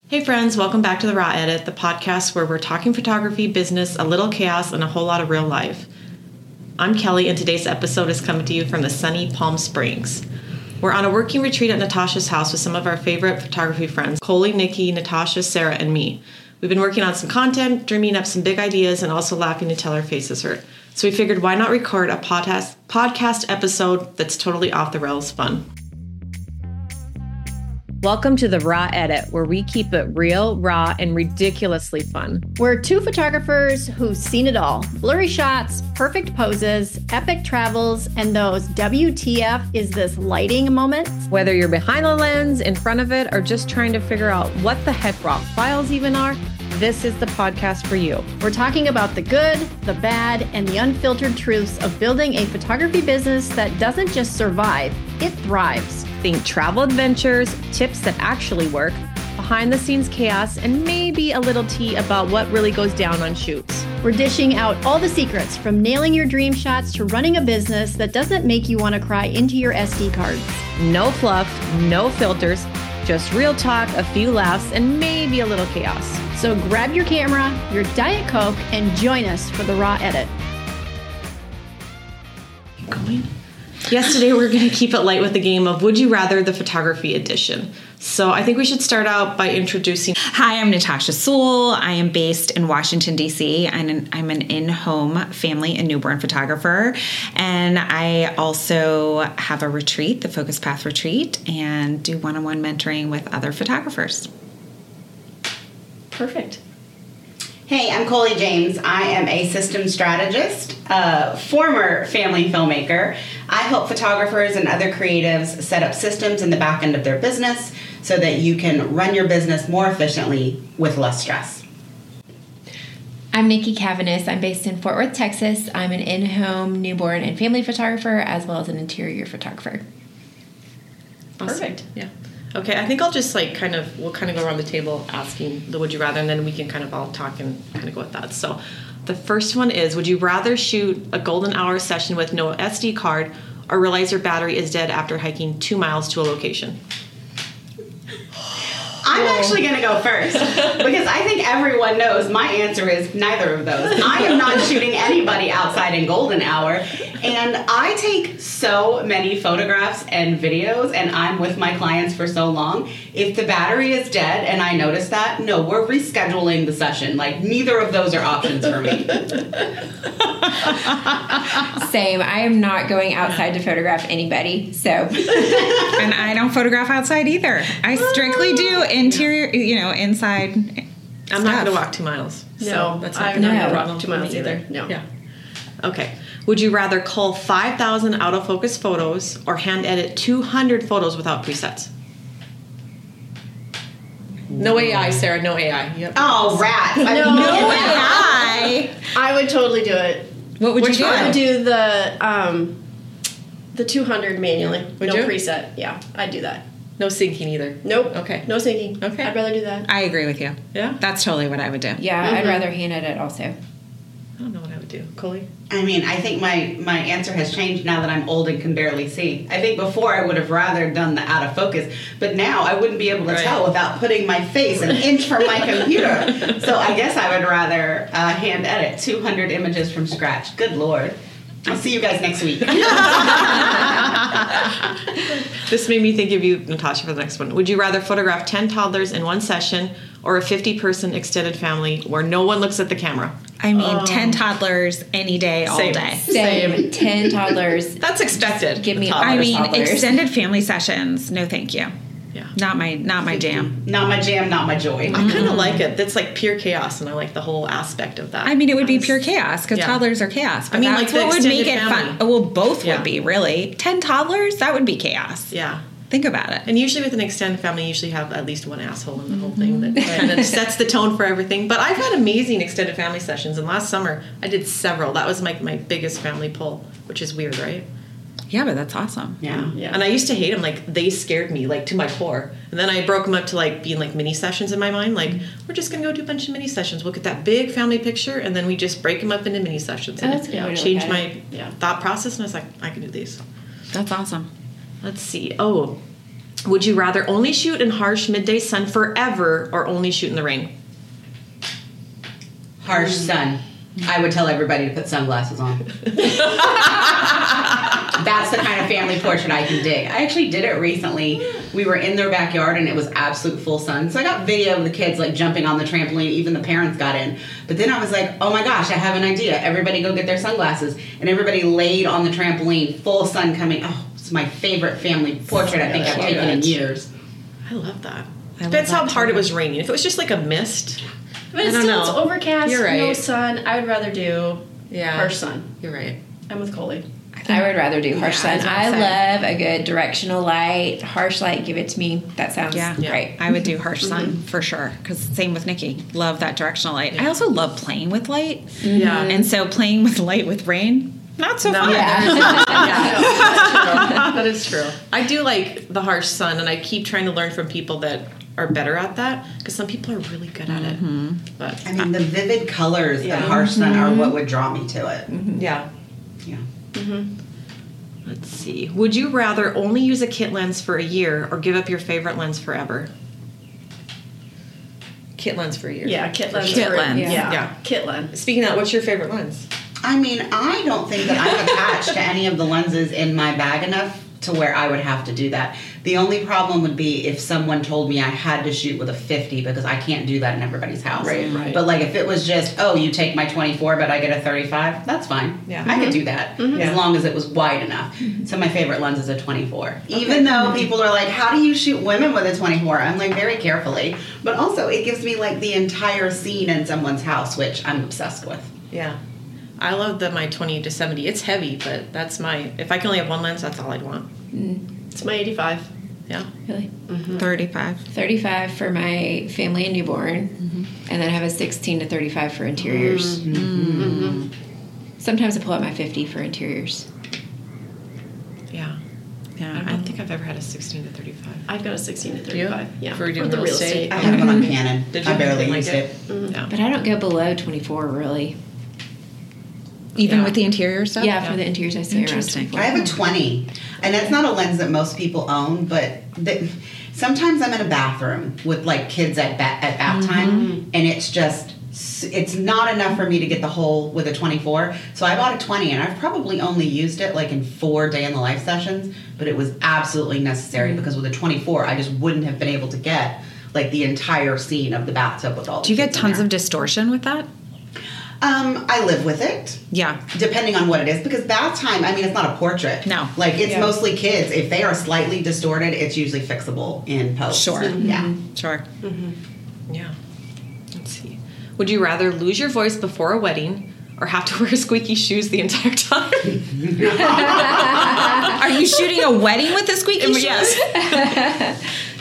Hey friends, welcome back to The Raw Edit, the podcast where we're talking photography, business, a little chaos, and a whole lot of real life. I'm Kelly, and today's episode is coming to you from the sunny Palm Springs. We're on a working retreat at Natasha's house with some of our favorite photography friends, Coley, Nikki, Natasha, Sarah, and me. We've been working on some content, dreaming up some big ideas, and also laughing until our faces hurt. So we figured, why not record a podcast episode that's totally off the rails fun? Welcome to The Raw Edit, where we keep it real, raw, and ridiculously fun. We're two photographers who've seen it all. Blurry shots, perfect poses, epic travels, and those WTF is this lighting moments. Whether you're behind the lens, in front of it, or just trying to figure out what the heck raw files even are, this is the podcast for you. We're talking about the good, the bad, and the unfiltered truths of building a photography business that doesn't just survive, it thrives. Think travel adventures, tips that actually work, behind the scenes chaos, and maybe a little tea about what really goes down on shoots. We're dishing out all the secrets from nailing your dream shots to running a business that doesn't make you want to cry into your SD cards. No fluff, no filters, just real talk, a few laughs, and maybe a little chaos. So grab your camera, your Diet Coke, and join us for The Raw Edit. Keep going. Yesterday, we're going to keep it light with the game of Would You Rather, the photography edition. So I think we should start out by introducing... Hi, I'm Natasha Sewell. I am based in Washington, D.C. and I'm an in-home family and newborn photographer. And I also have a retreat, the Focus Path Retreat, and do one-on-one mentoring with other photographers. Perfect. Hey, I'm Coley James. I am a systems strategist, former family filmmaker. I help photographers and other creatives set up systems in the back end of their business so that you can run your business more efficiently with less stress. I'm Nikki Cavanis. I'm based in Fort Worth, Texas. I'm an in-home newborn and family photographer as well as an interior photographer. Awesome. Perfect. Yeah. Okay, I think I'll just we'll kind of go around the table asking the would you rather, and then we can kind of all talk and kind of go with that. So the first one is, would you rather shoot a golden hour session with no SD card or realize your battery is dead after hiking 2 miles to a location? I'm actually going to go first because I think everyone knows my answer is neither of those. I am not shooting anybody outside in golden hour, and I take so many photographs and videos, and I'm with my clients for so long. If the battery is dead and I notice that, no, we're rescheduling the session. Like, neither of those are options for me. Same. I am not going outside to photograph anybody. So, And I don't photograph outside either. I strictly do interior, inside. I'm not going to walk 2 miles. So that's not I'm not going to problem walk 2 for me miles either. No. Yeah. Okay. Would you rather cull 5,000 autofocus photos or hand edit 200 photos without presets? No AI, Sarah. No AI. Yep. Oh, rats. No AI. I would totally do it. What would you do? I would do the 200 manually. Would no you? preset. Yeah, I'd do that. No syncing either. Nope. Okay. No syncing. Okay. I'd rather do that. I agree with you. Yeah? That's totally what I would do. yeah, I'd rather hand edit also. I don't know what I would do. Coley? I mean, I think my answer has changed now that I'm old and can barely see. I think before I would have rather done the out of focus, but now I wouldn't be able to Right. tell without putting my face an inch from my computer. So I guess I would rather hand edit 200 images from scratch. Good Lord. I'll see you guys next week. This made me think of you, Natasha, for the next one. Would you rather photograph 10 toddlers in one session or a 50-person extended family where no one looks at the camera? I mean, 10 toddlers any day, all Same. day. Same. 10 toddlers. That's expected. Give me all I mean, toddlers. extended family sessions. No, thank you. Yeah. Not my jam. Not my jam, not my joy. I kind of like it. That's like pure chaos, and I like the whole aspect of that. I mean, it would be pure chaos because Yeah. toddlers are chaos. But I mean, that's like the what would make it extended fun. family. Oh, well, both Yeah. would be, really. 10 toddlers? That would be chaos. Yeah. Think about it. And usually with an extended family, you usually have at least one asshole in the whole thing that kind of sets the tone for everything. But I've had amazing extended family sessions, and last summer I did several. That was my biggest family pull, which is weird, right? Yeah, but that's awesome. Yeah. And I used to hate them. Like, they scared me, like, to my core. And then I broke them up to, like, being, like, mini sessions in my mind. Like, we're just going to go do a bunch of mini sessions. We'll get that big family picture, and then we just break them up into mini sessions. And that's a good way it to changed look at my thought process, and I was like, I can do these. That's awesome. Let's see. Oh, Would you rather only shoot in harsh midday sun forever or only shoot in the rain? Harsh sun. I would tell everybody to put sunglasses on. That's the kind of family portrait I can dig. I actually did it recently. We were in their backyard and it was absolute full sun. So I got video of the kids like jumping on the trampoline. Even the parents got in. But then I was like, oh my gosh, I have an idea. Everybody go get their sunglasses. And everybody laid on the trampoline, full sun coming. Oh, it's my favorite family portrait I think I've taken in years. I love that. Depends how hard it was raining. If it was just like a mist, But it's still it's overcast, You're right. no sun. I would rather do Yeah. harsh sun. You're right. I'm with Coley. I would rather do harsh sun. that's what I I'm saying. love a good directional light, harsh light. Give it to me. That sounds great. I would do harsh sun for sure. Because same with Nikki. Love that directional light. I also love playing with light. Yeah. And so playing with light with rain, not so fun. That is true. I do like the harsh sun, and I keep trying to learn from people that are better at that because some people are really good at it. But I mean, the vivid colors of harsh sun are what would draw me to it. yeah. Yeah. Let's see. Would you rather only use a kit lens for a year or give up your favorite lens forever? Kit lens for a year. Yeah, kit lens. Kit lens. Yeah. Kit lens. Speaking of that, what's your favorite lens? I mean, I don't think that I'm attached to any of the lenses in my bag enough to where I would have to do that. The only problem would be if someone told me I had to shoot with a 50 because I can't do that in everybody's house. Right. But like if it was just, oh, you take my 24 but I get a 35, that's fine. Yeah. I could do that as long as it was wide enough. So my favorite lens is a 24. Even though people are like, how do you shoot women with a 24? I'm like, very carefully. But also it gives me like the entire scene in someone's house, which I'm obsessed with. Yeah. I love my 20-70. It's heavy, but that's if I can only have one lens, that's all I'd want. It's my 85. Yeah. Really? 35. 35 for my family and newborn, and then I have a 16 to 35 for interiors. Sometimes I pull out my 50 for interiors. Yeah. Yeah. I don't think I've ever had a 16 to 35. I've got a 16 to 35. Yeah. For doing the real estate? I have one on Canon. Did you I barely like used it. Yeah. But I don't go below 24, really. Even Yeah. with the interior stuff? Yeah, for the interiors, I say around Interesting. 24. I have a 20, and that's not a lens that most people own, but sometimes I'm in a bathroom with like kids at bath time, and it's not enough for me to get the whole with a 24. So I bought a 20, and I've probably only used it like in 4 day in the life sessions, but it was absolutely necessary because with a 24, I just wouldn't have been able to get like the entire scene of the bathtub with all. Do you get tons of distortion with that? I live with it. Yeah. Depending on what it is, because bath time, I mean, it's not a portrait. No. Like, it's mostly kids. If they are slightly distorted, it's usually fixable in post. Sure. Yeah. Sure. Yeah. Let's see. Would you rather lose your voice before a wedding or have to wear squeaky shoes the entire time? Are you shooting a wedding with the squeaky shoes? Yes.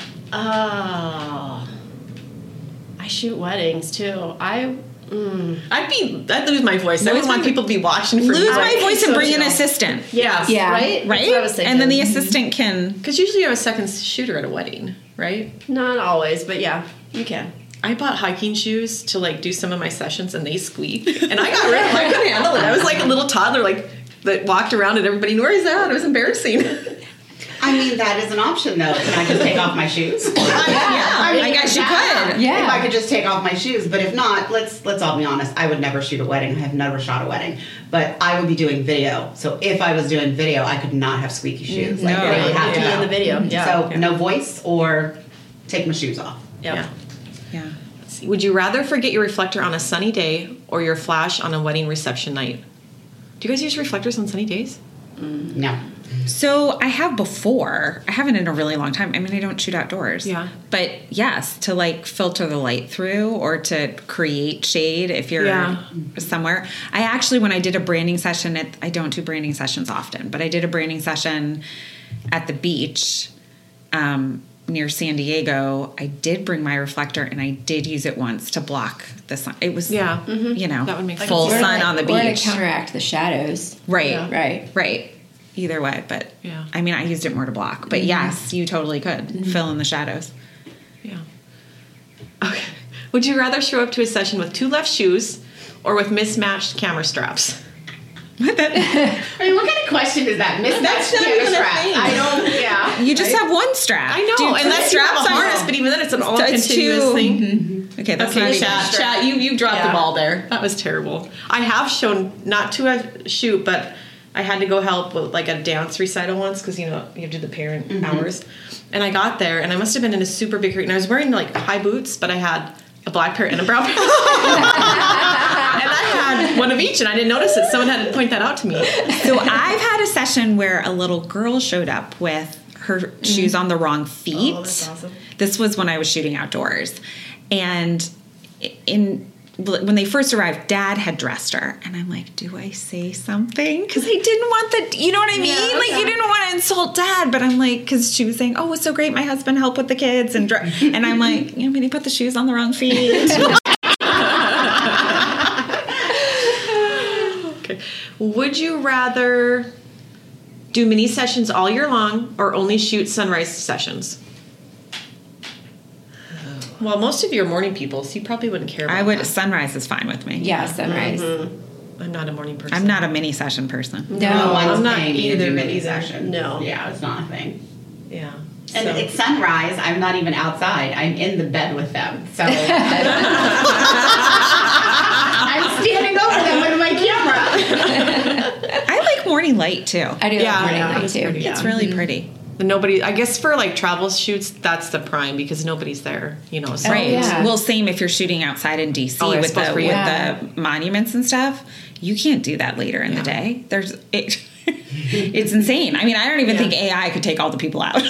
I shoot weddings too. I'd lose my voice. I wouldn't want people to be watching for Lose my me. voice and bring an assistant. Yes. Yeah. right? Right? That's what I was thinking. And then the assistant can... Because usually you have a second shooter at a wedding, right? Not always, but yeah, you can. I bought hiking shoes to like do some of my sessions, and they squeak, and I got rid of them. I couldn't handle it. I was like a little toddler, like that walked around, and everybody knew where he's at. It was embarrassing. I mean, that is an option, though. Can I just take off my shoes? I guess you could. Yeah. If I could just take off my shoes. But if not, let's all be honest. I would never shoot a wedding. I have never shot a wedding. But I would be doing video. So if I was doing video, I could not have squeaky shoes. Like, No. they would have to Be go. in the video. Yeah. So no voice or take my shoes off. yeah. Yeah. Would you rather forget your reflector on a sunny day or your flash on a wedding reception night? Do you guys use reflectors on sunny days? No. So I have before. I haven't in a really long time. I mean, I don't shoot outdoors. Yeah. But yes, to like filter the light through or to create shade if you're somewhere. I actually, when I did a branding session, I don't do branding sessions often, but I did a branding session at the beach near San Diego. I did bring my reflector and I did use it once to block the sun. It was, Yeah. you know, That would make sense. full Or sun like- on the Or to beach. counteract the shadows. Right. Yeah. Right. Right. Either way, but Yeah. I mean, I used it more to block. But yes, you totally could fill in the shadows. Yeah. Okay. Would you rather show up to a session with 2 left shoes or with mismatched camera straps? I mean, what kind of question is that? Mismatched camera straps. I don't. Yeah. You just have one strap. I know, Dude, unless you have a harness, but even then it's an all continuous thing. Okay, that's not Okay, even chat, you dropped the ball there. That was terrible. I have shown, not to a shoot, but I had to go help with like a dance recital once because, you have to do the parent hours. And I got there, and I must have been in a super big hurry. And I was wearing like high boots, but I had a black pair and a brown pair. And I had one of each, and I didn't notice it. Someone had to point that out to me. So I've had a session where a little girl showed up with her shoes on the wrong feet. Oh, that's awesome. This was when I was shooting outdoors. And when they first arrived, Dad had dressed her. And I'm like, do I say something? Because I didn't want you know what I mean? You didn't want to insult Dad. But I'm like, because she was saying, oh, it's so great. My husband helped with the kids. And I'm like, maybe he put the shoes on the wrong feet. Okay. Would you rather do mini sessions all year long or only shoot sunrise sessions? Well, most of you are morning people, so you probably wouldn't care about that. Sunrise is fine with me. Yeah, sunrise. I'm not a morning person. I'm not a mini session person. No one's I'm not paying me to either do mini either. session. No. Yeah, it's not a thing. Yeah. And it's sunrise. I'm not even outside. I'm in the bed with them. So I'm standing over them with my camera. I like morning light too. I do like morning light it's too. pretty, It's really pretty. Nobody, I guess for like travel shoots, that's the prime because nobody's there, So Right. yeah. Well, same if you're shooting outside in DC Oh, I with suppose for you. the monuments and stuff. You can't do that later in the day. It's insane. I mean, I don't even think AI could take all the people out. Right.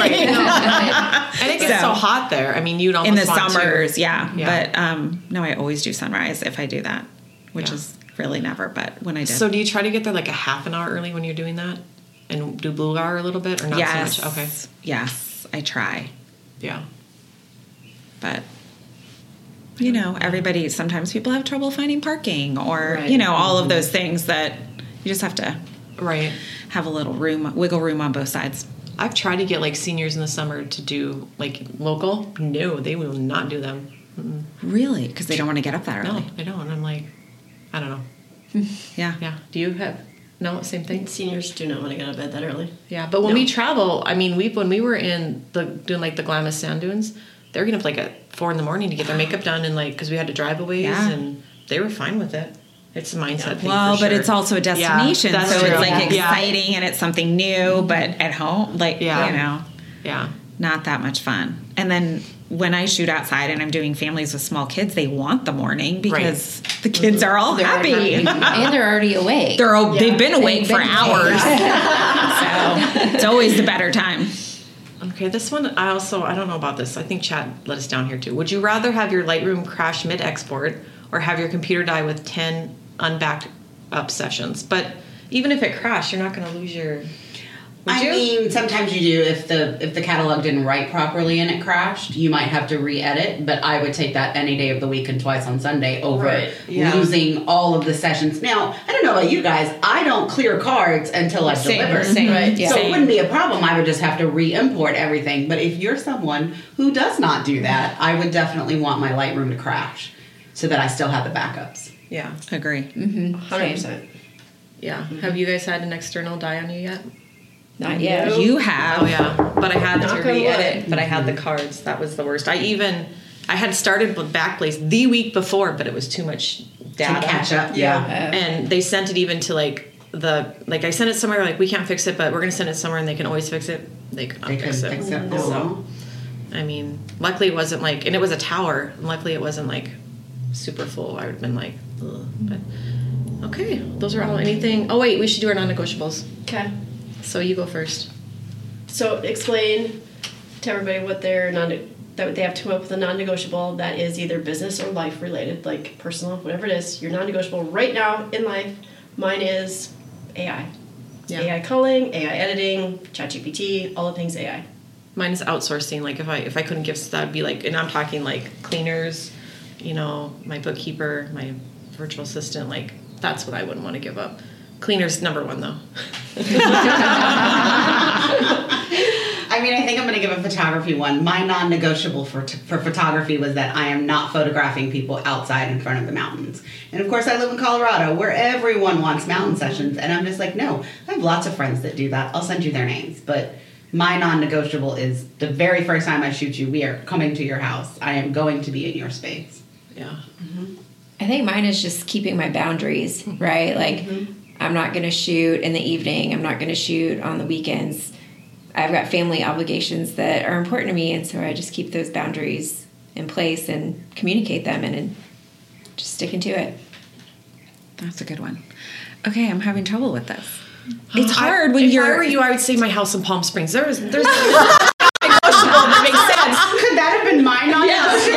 And it gets so hot there. I mean, you'd almost in the want summers, to. yeah. Yeah. But no, I always do sunrise if I do that, which is really never. But when I did, So do you try to get there like a half an hour early when you're doing that? And do blue hour a little bit or not yes, so much? Okay. Yes, I try. Yeah. But everybody, sometimes people have trouble finding parking or, Right. all of those things that you just have to Right. have a little wiggle room on both sides. I've tried to get like seniors in the summer to do like local. No, they will not do them. Really? Because they don't want to get up that early. No, they don't. I'm like, I don't know. Yeah. Yeah. Do you have? No, same thing. Seniors do not want to get out of bed that early. Yeah, but when we travel, I mean, when we were doing like the Glamis sand dunes, they were getting up like at 4 a.m. to get their makeup done and like because we had to drive a ways and they were fine with it. It's a mindset thing. Well, for but sure. it's also a destination, that's so true. it's like Yeah. exciting and it's something new. But at home, Yeah. not that much fun. And then when I shoot outside and I'm doing families with small kids, they want the morning because the kids are all happy. And they're already awake. They've been awake for hours. So it's always the better time. Okay, this one I don't know about this. I think Chad let us down here too. Would you rather have your Lightroom crash mid-export or have your computer die with 10 unbacked up sessions? But even if it crashed, you're not going to lose your. Would you? I mean, sometimes you do. If the catalog didn't write properly and it crashed, you might have to re-edit. But I would take that any day of the week and twice on Sunday over losing all of the sessions. Now, I don't know about you guys. I don't clear cards until I deliver. Same. Right. Yeah. So it wouldn't be a problem. I would just have to re-import everything. But if you're someone who does not do that, I would definitely want my Lightroom to crash so that I still have the backups. Yeah. Agree. 100%. Yeah. Have you guys had an external die on you yet? Not yet. You have. Oh yeah, but I had Knock to on re-edit. wood. But I had the cards. That was the worst. I had started with Backblaze the week before, but it was too much data To catch up. And they sent it even to I sent it somewhere like we can't fix it, but we're gonna send it somewhere and they can always fix it. They could not They fix couldn't it. fix it. So, I mean, luckily it wasn't and it was a tower. And luckily it wasn't super full. I would have been like, ugh. But okay, those are all. Anything? Oh wait, we should do our non-negotiables. Okay. So you go first. So explain to everybody what that they have to come up with a non-negotiable that is either business or life related, like personal, whatever it is. Your non-negotiable right now in life. Mine is AI. Yeah. AI culling, AI editing, ChatGPT, all the things AI. Mine is outsourcing. Like if I couldn't give, that'd be and I'm talking cleaners, my bookkeeper, my virtual assistant. That's what I wouldn't want to give up. Cleaners number one though. I mean, I think I'm going to give a photography one. My non-negotiable for photography was that I am not photographing people outside in front of the mountains. And of course, I live in Colorado where everyone wants mountain sessions. And I'm just like, no, I have lots of friends that do that. I'll send you their names. But My non-negotiable is the very first time I shoot you, we are coming to your house. I am going to be in your space. Yeah. I think mine is just keeping my boundaries, right? Like, I'm not going to shoot in the evening. I'm not going to shoot on the weekends. I've got family obligations that are important to me, and so I just keep those boundaries in place and communicate them and just sticking to it. That's a good one. Okay, I'm having trouble with this. It's hard when if you're... If I were you, I would say my house in Palm Springs. There's negotiable that makes sense. Could that have been my non-negotiable?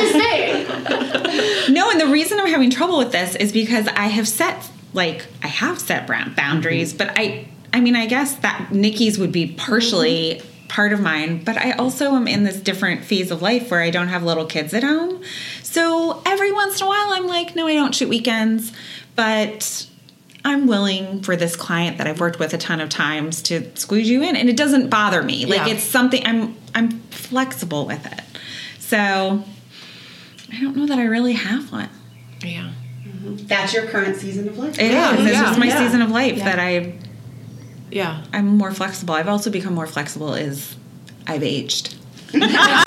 No, and the reason I'm having trouble with this is because I have set boundaries, but I mean, I guess that Nikki's would be partially part of mine, but I also am in this different phase of life where I don't have little kids at home. So every once in a while, I'm like, no, I don't shoot weekends, but I'm willing for this client that I've worked with a ton of times to squeeze you in, and it doesn't bother me. Like, it's something I'm flexible with it. So I don't know that I really have one. Yeah. That's your current season of life. It is. It's just my season of life that I'm more flexible. I've also become more flexible as I've aged. Like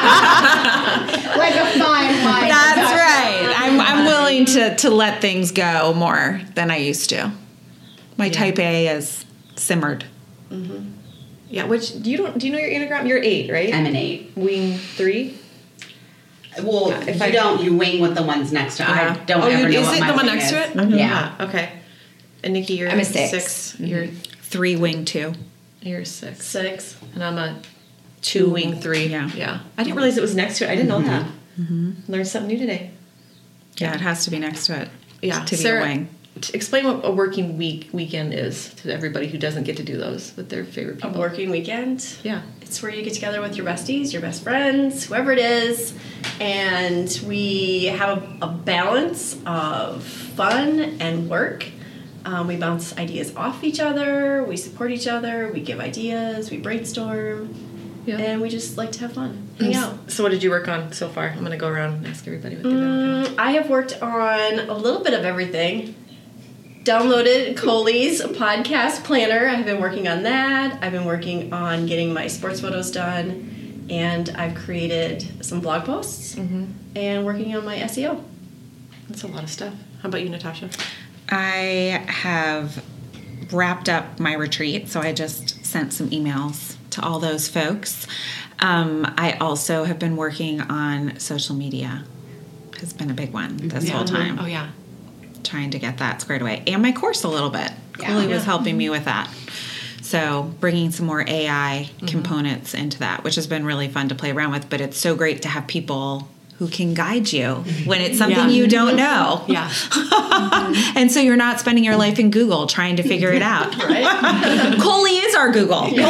a fine wine. That's right. I'm willing to let things go more than I used to. My type A is simmered. Yeah, which do you know your Enneagram? You're 8, right? I'm an 8. Wing 3? Well, you wing with the ones next to it. I don't ever know is what it my the one wing next is. to it? Yeah. Okay. And Nikki, you're I'm a 6. You're 3 wing 2. You're 6. And I'm a 2 wing 3. Yeah. I didn't realize it was next to it. I didn't know that. Learned something new today. Yeah, it has to be next to it. Yeah. To Sarah, be a wing. Explain what a working weekend is to everybody who doesn't get to do those with their favorite A people. working weekend. Yeah. It's where you get together with your besties, your best friends, whoever it is, and we have a balance of fun and work. We bounce ideas off each other, we support each other, we give ideas, we brainstorm, and we just like to have fun, hang out. So what did you work on so far? I'm going to go around and ask everybody what they've been working on. I have worked on a little bit of everything. Downloaded Coley's podcast planner. I've been working on that. I've been working on getting my sports photos done, and I've created some blog posts and working on my SEO. That's a lot of stuff. How about you, Natasha? I have wrapped up my retreat, so I just sent some emails to all those folks. I also have been working on social media. Has been a big one this whole time. Oh, yeah. Trying to get that squared away. And my course a little bit. Coley was helping me with that. So bringing some more AI components into that, which has been really fun to play around with. But it's so great to have people who can guide you when it's something you don't know. Yeah. And so you're not spending your life in Google trying to figure it out. Right? Coley is our Google. She is.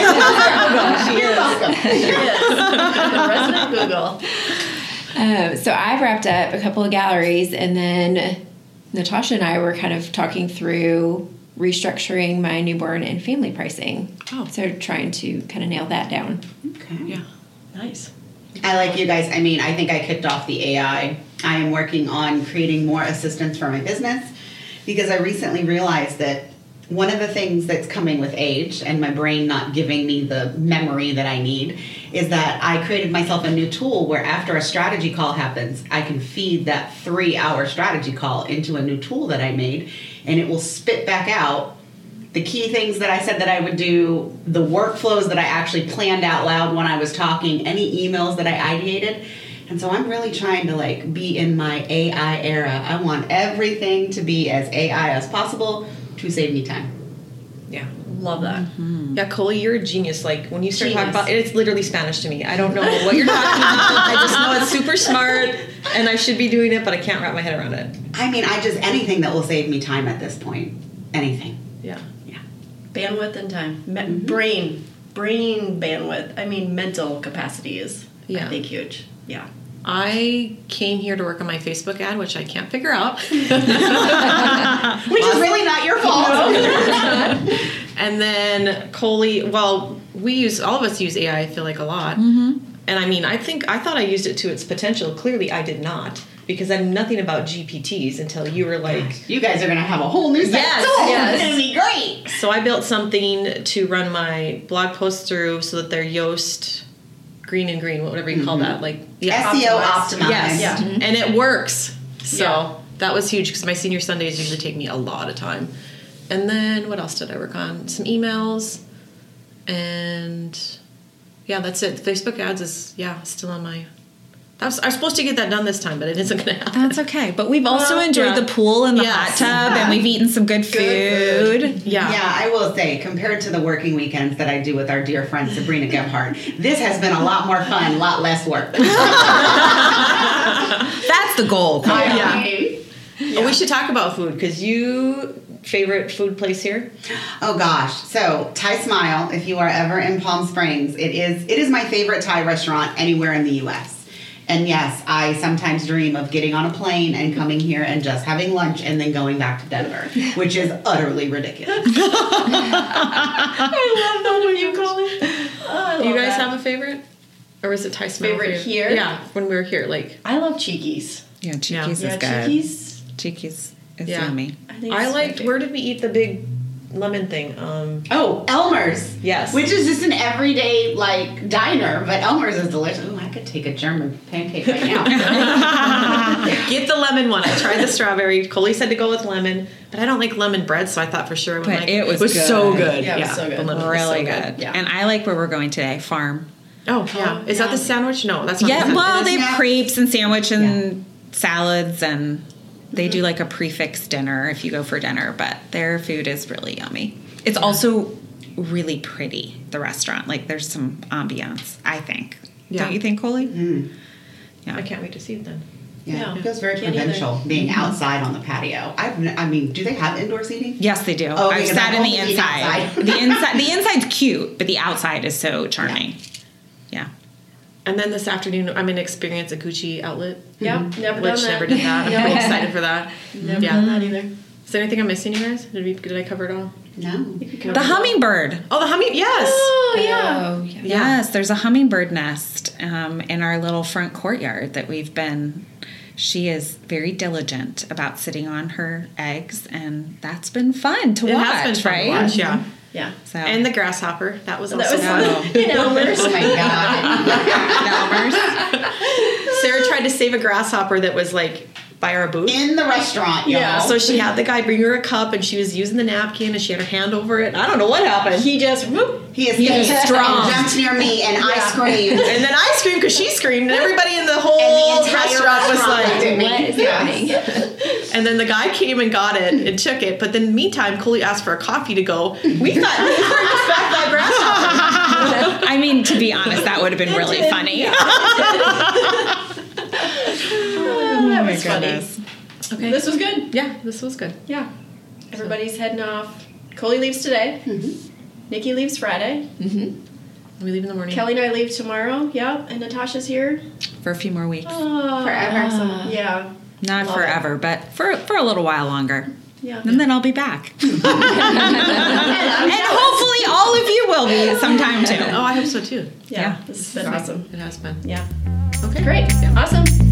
Resident Google. So I've wrapped up a couple of galleries, and then Natasha and I were kind of talking through restructuring my newborn and family pricing. So trying to kind of nail that down. Okay. Yeah. Nice. I like you guys. I mean, I think I kicked off the AI. I am working on creating more assistance for my business because I recently realized that one of the things that's coming with age and my brain not giving me the memory that I need is that I created myself a new tool where after a strategy call happens, I can feed that 3-hour strategy call into a new tool that I made, and it will spit back out the key things that I said that I would do, the workflows that I actually planned out loud when I was talking, any emails that I ideated. And so I'm really trying to be in my AI era. I want everything to be as AI as possible to save me time. Yeah. Love that. Yeah, Coley, you're a genius. Like, when you start talking about it, it's literally Spanish to me. I don't know what you're talking about. I just know it's super smart, and I should be doing it, but I can't wrap my head around it. I mean, anything that will save me time at this point. Anything. Yeah. Yeah. Bandwidth and time. Brain bandwidth. I mean, mental capacity is, I think, huge. Yeah. I came here to work on my Facebook ad, which I can't figure out. Which is really not your fault. And then Coley, well, all of us use AI, I feel like, a lot. And I mean, I thought I used it to its potential. Clearly, I did not, because I knew nothing about GPTs until you were like... You guys are going to have a whole new set Yes, of tools. yes. It's going to be great. So I built something to run my blog posts through so that they're Yoast green and green, whatever you call that. Like SEO optimized. Yes. Yeah. And it works. So Yeah. that was huge because my senior Sundays usually take me a lot of time. And then what else did I work on? Some emails. And yeah, that's it. Facebook ads is, still on my... I was supposed to get that done this time, but it isn't going to happen. That's okay. But we've also enjoyed the pool and the hot tub, and we've eaten some good food. Yeah. Yeah, I will say, compared to the working weekends that I do with our dear friend Sabrina Gebhardt, this has been a lot more fun, a lot less work. That's the goal. Yeah. We should talk about food because favorite food place here? Oh gosh. So Thai Smile, if you are ever in Palm Springs, it is my favorite Thai restaurant anywhere in the US. And yes, I sometimes dream of getting on a plane and coming here and just having lunch and then going back to Denver, which is utterly ridiculous. I love that of you, Colleen. Do you guys have a favorite? Or was it Thai Smile? Favorite here? Yeah, when we were here. Like, I love Cheekies. Yeah, Cheekies Yeah, is good. Cheekies. Cheekies is Yeah. yummy. I I liked, where did we eat the big lemon thing? Oh, Elmer's. Yes. Which is just an everyday, like, diner, but Elmer's is delicious. Oh, I could take a German pancake right now. Get the lemon one. I tried the strawberry. Coley said to go with lemon, but I don't like lemon bread, so I thought for sure But it was so good. good. Yeah, it was so good. the lemon was Really so good. Yeah. And I like where we're going today, Farm. Oh, yeah. Is that the sandwich? No, that's not the Yeah, sandwich. well, they Yeah. have crepes and sandwich and salads, and they do like a prefix dinner if you go for dinner, but their food is really yummy. It's also really pretty, the restaurant. Like, there's some ambiance, I think. Yeah. Don't you think, Coley? I can't wait to see it then. Yeah, Yeah. it feels very Can't provincial being outside on the patio. I mean, do they have indoor seating? Yes, they do. Oh, I've because sat I've in the only been inside. outside. The inside's cute, but the outside is so charming. Yeah. And then this afternoon, I'm going to experience a Gucci outlet. Yep, never Which done that. never did that. I'm Yeah. pretty excited for that. Never done that either. Is there anything I'm missing, you guys? Did I cover it all? No. The hummingbird. Oh, the humming. Yes. Oh, yeah. Oh, yeah. Yes, there's a hummingbird nest in our little front courtyard that she is very diligent about sitting on her eggs, and that's been fun to It watch, has been fun right? to watch, yeah. Yeah. So, And the grasshopper. That was That also was fun. in Elmer's. Oh my god. Sarah tried to save a grasshopper that was like by our booth. In the restaurant, y'all. Yeah, So she had the guy bring her a cup, and she was using the napkin, and she had her hand over it. I don't know what happened. He just, whoop. He escaped strong. and jumped near me, and I screamed. And then I screamed because she screamed, and everybody in the And whole the entire restaurant was looked like, at me. What is happening? and then the guy came and got it and took it. But then meantime, Coley asked for a coffee to go. We thought we were expect that grasshopper. I mean, to be honest, that would have been really funny. That was funny. Okay. This was good. Yeah, this was good. Yeah. Everybody's heading off. Coley leaves today. Nikki leaves Friday. We leave in the morning. Kelly and I leave tomorrow. Yep. And Natasha's here. For a few more weeks. Forever. Yeah. Not Love forever, but for a little while longer. Yeah. And then I'll be back. And hopefully all of you will be sometime too. Oh, I hope so too. Yeah. Yeah. This has been awesome. It has been. Yeah. Okay. Great. Awesome.